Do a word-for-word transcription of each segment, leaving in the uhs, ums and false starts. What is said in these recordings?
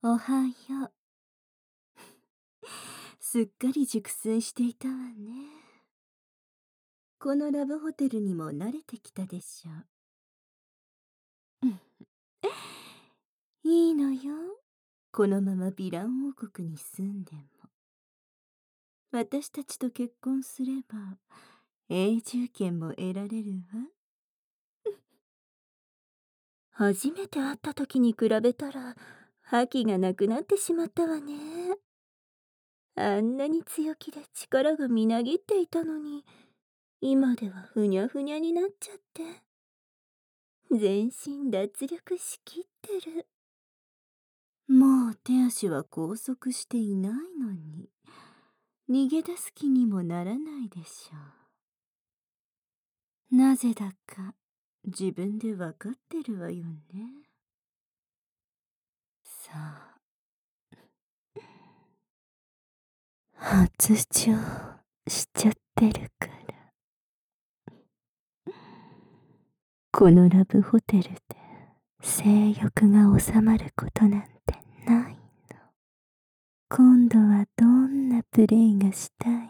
おはよう。すっかり熟睡していたわね。このラブホテルにも慣れてきたでしょう。うん、いいのよ。このままヴィラン王国に住んでも。私たちと結婚すれば永住権も得られるわ。初めて会った時に比べたら覇気がなくなってしまったわね。あんなに強気で力がみなぎっていたのに、今ではふにゃふにゃになっちゃって。全身脱力しきってる。もう手足は拘束していないのに、逃げ出す気にもならないでしょう。なぜだか自分でわかってるわよね。さあ、発情しちゃってるから。このラブホテルで性欲が収まることなんてないの。今度はどんなプレイがしたい？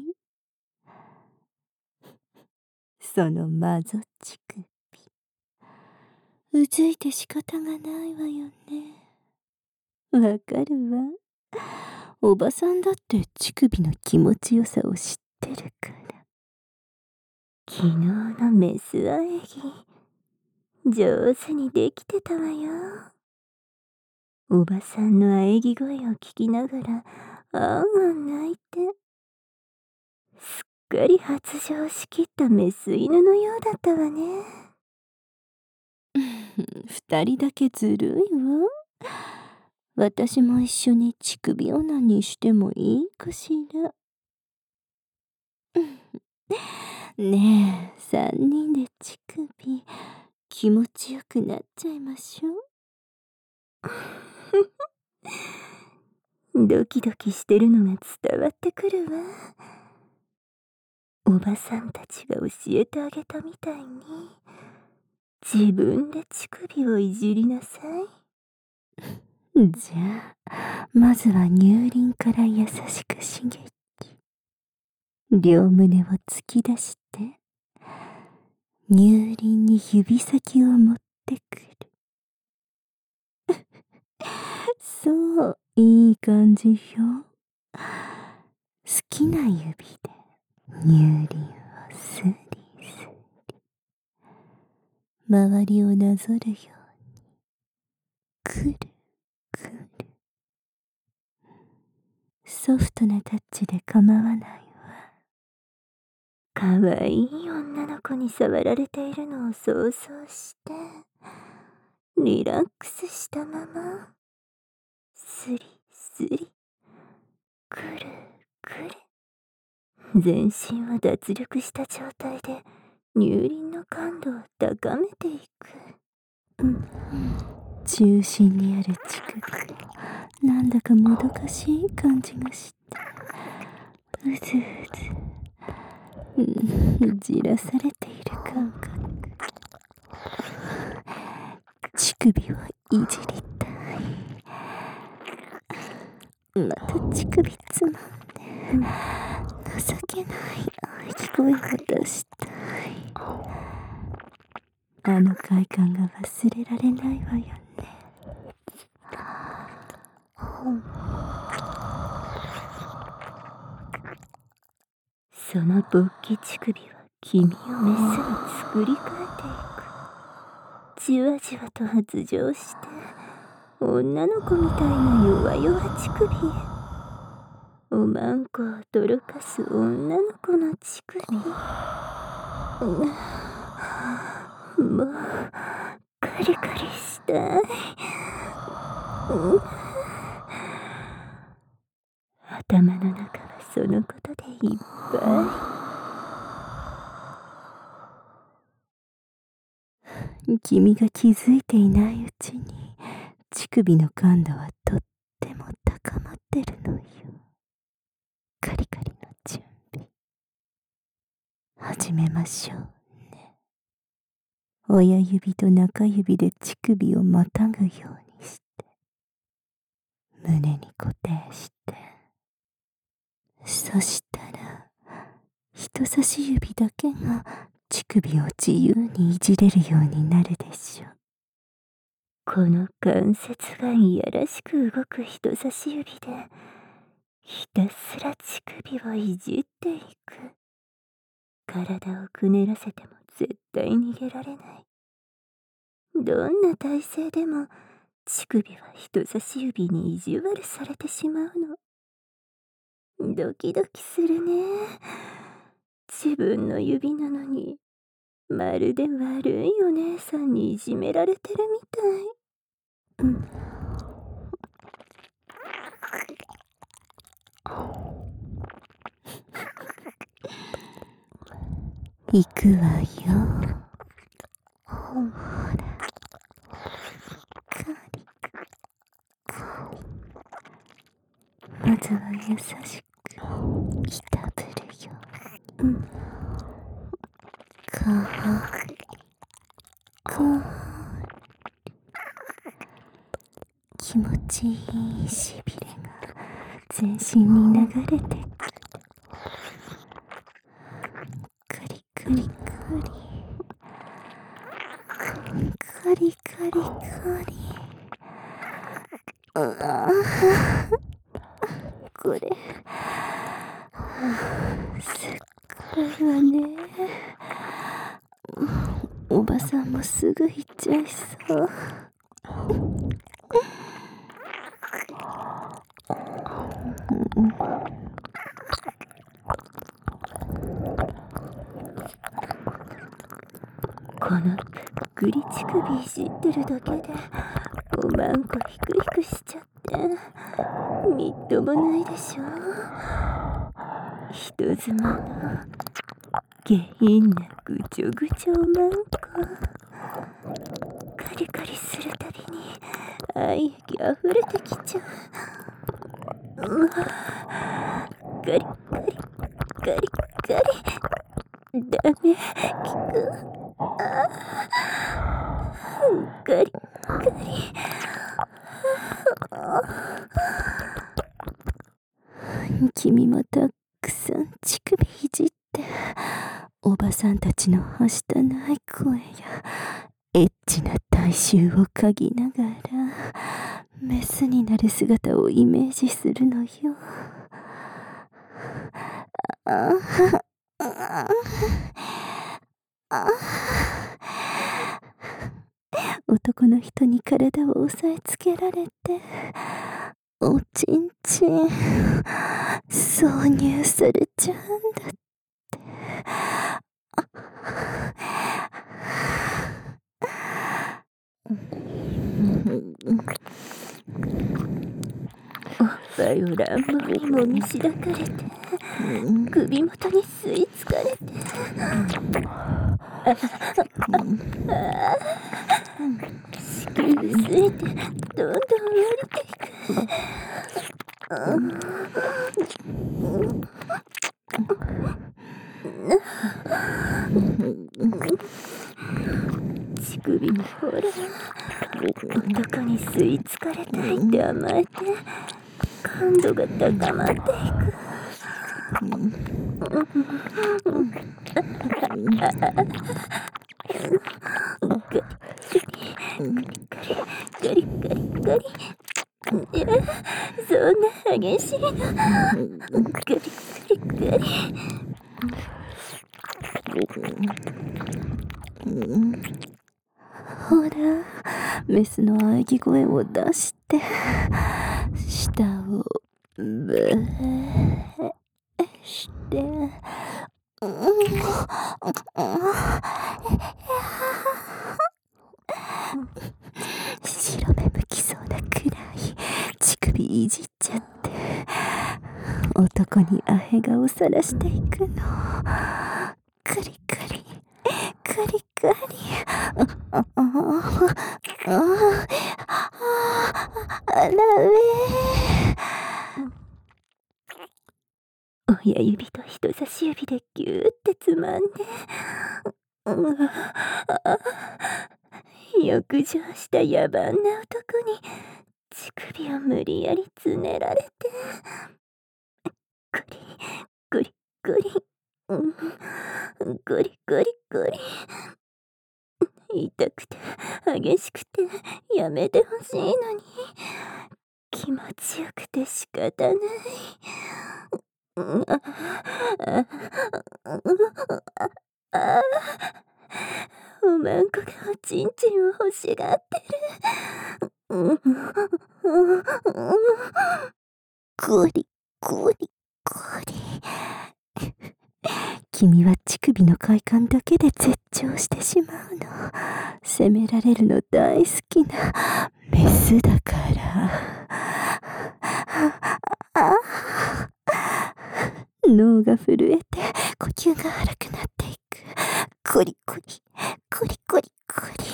そのマゾ乳首、うずいて仕方がないわよね。わかるわ。おばさんだって乳首の気持ちよさを知ってるから。昨日のメス喘ぎ、上手にできてたわよ。おばさんの喘ぎ声を聞きながら、あんあん泣いて、すっかり発情しきったメス犬のようだったわね。二人だけずるいわ。私も一緒に乳首オナにしてもいいかしら。ねえ、三人で乳首気持ちよくなっちゃいましょう。ドキドキしてるのが伝わってくるわ。おばさんたちが教えてあげたみたいに、自分で乳首をいじりなさい。じゃあ、まずは乳輪から優しく刺激。両胸を突き出して、乳輪に指先を持ってくる。そう、いい感じよ。好きな指で乳輪をスリスリ、周りをなぞるように、くるくる。ソフトなタッチで構わないわ。かわいい女の子に触られているのを想像して、リラックスしたまま、スリスリ、くるくる。全身は脱力した状態で乳輪の感度を高めていく。うん、中心にある乳首、なんだかもどかしい感じがして、うずうず、うん、じらされている感覚。乳首をいじりたい。また乳首つまんで、情けない喘ぎ声を出したい。あの快感が忘れられないわよね。その勃起乳首は君をメスに作り変えていく。じわじわと発情して、女の子みたいな弱々乳首へ。おまんこをとろかす女の子の乳首。うん、もうカリカリしたい。うん、頭の中はそのことでいっぱい。君が気づいていないうちに乳首の感度はとっても高まってるのよ。カリカリの準備始めましょうね。親指と中指で乳首をまたぐようにして、 胸に固定して、そしたら人差し指だけが乳首を自由にいじれるようになるでしょう。この関節がいやらしく動く人差し指でひたすら乳首をいじっていく。体をくねらせても絶対逃げられない。どんな体勢でも乳首は人差し指に意地悪されてしまうの。ドキドキするね。自分の指なのにまるで悪いお姉さんにいじめられてるみたい。うん。行くわよ。ほら、カリカリ。まずは優しくいたぶるよ。うん。かわいい。かわいい。気持ちいいしびれが全身に流れてくる。カリカリカリ。カリカリカリ。うわぁ、これすっごいわね。おばさんもすぐ行っちゃいそう。このぷっくり乳首いじってるだけでおまんこヒクヒクしちゃってみっともないでしょ。人妻の下品なぐちょぐちょおまんこ。カリカリするたびに愛液あふれてきちゃう。うわ、カリカリカリカリ。ダメ、効く。ああ、カリカリ。君もたくさん乳首いじっておばさんたちのはしたない声やエッチな体臭を嗅ぎながらメスになる姿をイメージするのよ。あああ、男の人に体を押さえつけられておちんちん挿入されちゃうんだって。おっぱいを乱暴にもみしだかれて首元に吸い付かれて子宮すいてどんどん降りていく。乳首にほら男に吸い付かれたいって甘えて感度が高まっていく。ガリガリガリガリ。いや、そんな激しいの。ガリガリガリ。ほら、メスの喘ぎ声を出して舌をブーして、うん、白目向きそうなくらい乳首いじっちゃって男にアヘ顔さらしていくの。カリカリカリカリ。ああああられ。親指と人差し指でギューってつまんで、うわあ、欲情した野蛮な男に乳首を無理やりつねられて、グリグリグリ、うん、グリグリグリ。痛くて激しくてやめてほしいのに、気持ちよくて仕方ない。あああ、おまんこがおちんちんを欲しがってる。ゴリゴリゴリ。君は乳首の快感だけで絶頂してしまうの。責められるの大好きなメスだから。脳が震えて呼吸が荒くなっていく。ゴリゴリゴリゴリゴリ。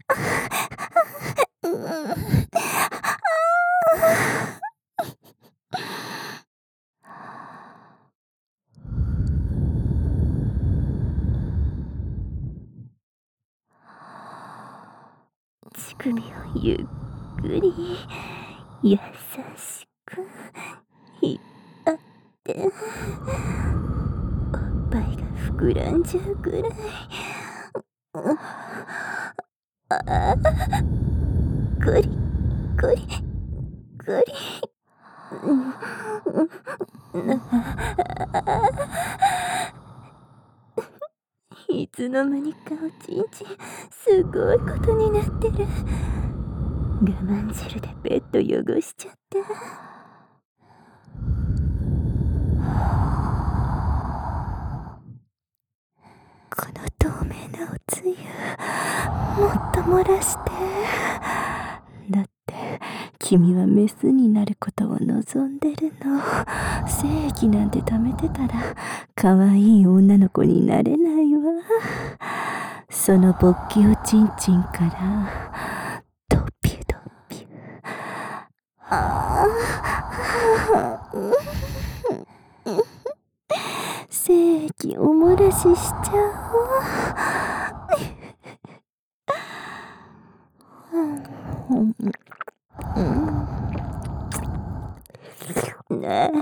乳首をゆっくり優しく引っ張って、おっぱいが膨らんじゃうくらい。ああ、ゴリゴリゴリ。いつの間にかおちんちんすごいことになってる。我慢汁でベッド汚しちゃった。この透明なおつゆもっと漏らして。だって君はメスになることを望んでるの。精液なんて貯めてたら可愛い女の子になれないわ。その勃起おちんちんからドピュドピュ。ああ、精液お漏らししちゃおう。ね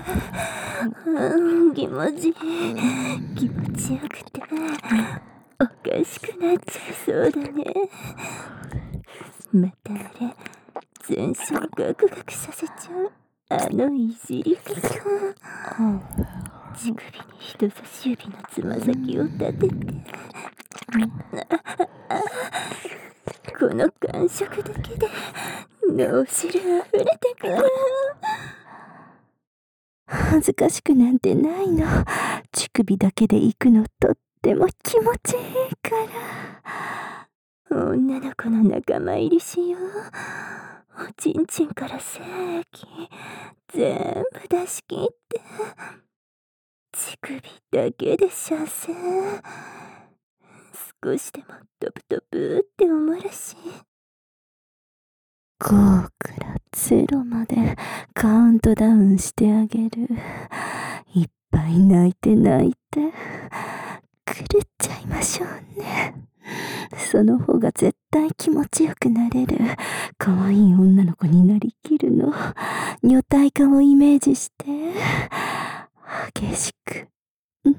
え、気持ちいい、気持ちよくておかしくなっちゃいそうだね。またあれ、全身ガクガクさせちゃうあのいじり方。乳首に人差し指のつま先を立てて、この感触だけで脳汁あふれてくる。恥ずかしくなんてないの。乳首だけで行くのとっても気持ちいいから。女の子の仲間入りしよう。おちんちんから精液全部出し切って、乳首だけで射精。少しでもトプトプっておもらし。ごからゼロまでカウントダウンしてあげる。いっぱい泣いて泣いて狂っちゃいましょうね。その方が絶対気持ちよくなれる。可愛い女の子になりきるの。女体化をイメージして激しくね。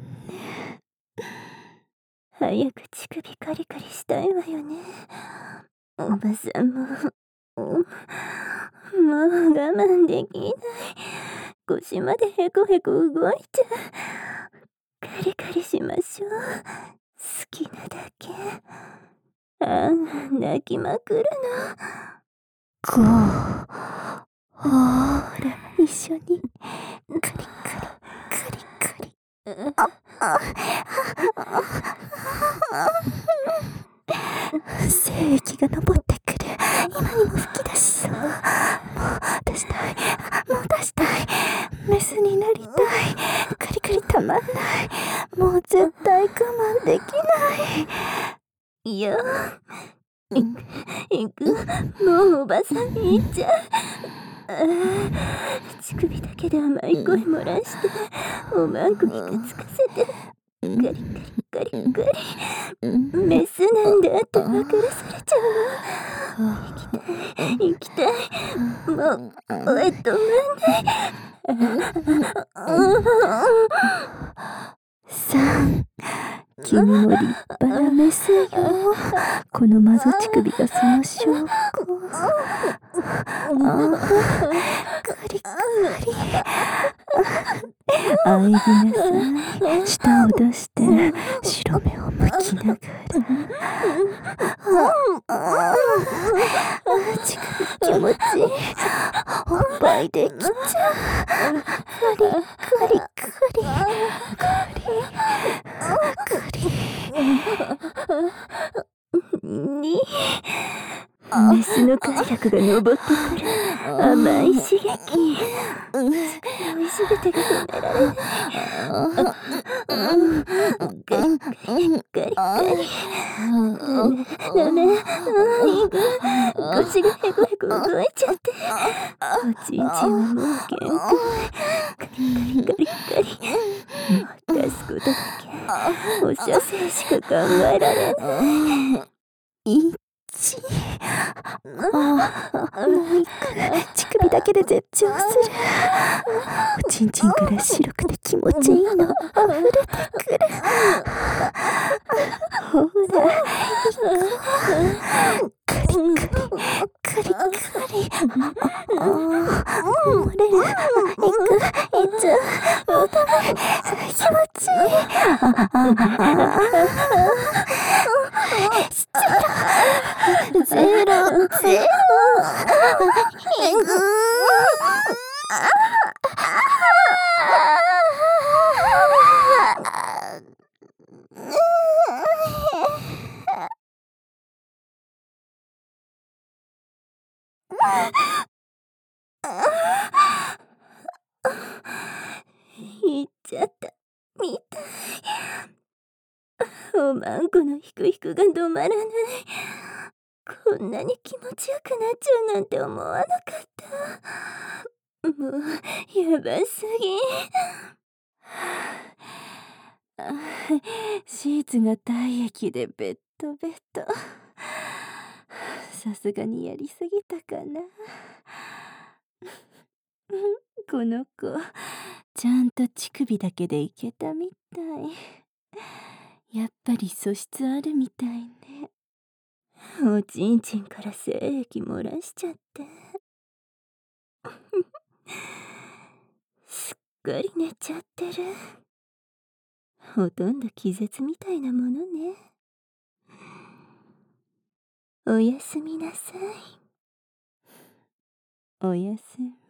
早く乳首カリカリしたいわよね。おばさんももう我慢できない。腰までヘコヘコ動いちゃう。カリカリしましょう。好きなだけ。ああ、泣きまくるの。こう、ほーら一緒にカリカリカリカリ。ああ精液が昇ってくる。今にも吹き出しそう。もう出したい、もう出したい。メスになりたい。カリカリたまんない。もう絶対我慢できない。いや、いく、いく、もうおばさんに行っちゃう。ああ、乳首だけで甘い声漏らしておまんこ聞かつかせて。 カリカリカリカリ。メスなんだって分からされちゃうの。行きたい行きたい。もうえっとさん、君も立派なメスよ。このマゾ乳首がその証拠。カリカリ。あえぎなさい。舌を出して白目を向きながら。乳首気持ちいい。おっぱいできちゃう。カリカリカリカリカリにメスの快楽が昇ってくる甘い刺激。それをすべてが止められない。ガリガリガリガリ。ダメダメ。腰がヘコヘコ動いちゃって。おちんちんはもう限界。カリカリカリカリ。もう出すことだけ放射線しか考えられない。いちああ、もういいから乳首だけで絶頂する。おちんちんから白くて気持ちいいの溢れてくる。ほらカリカリカリカリ。ああ、漏れる。いくいっちゃう。気持ちいい。ゼロゼロゼロ。いくいっちゃったみたい。おまんこのヒクヒクが止まらない。こんなに気持ちよくなっちゃうなんて思わなかった。もうやばすぎ。シーツが体液でベッドベッド。さすがにやりすぎたかな。この子ちゃんと乳首だけでいけたみたい。やっぱり素質あるみたいね。おちんちんから精液漏らしちゃって。すっかり寝ちゃってる。ほとんど気絶みたいなものね。おやすみなさい。おやすみ。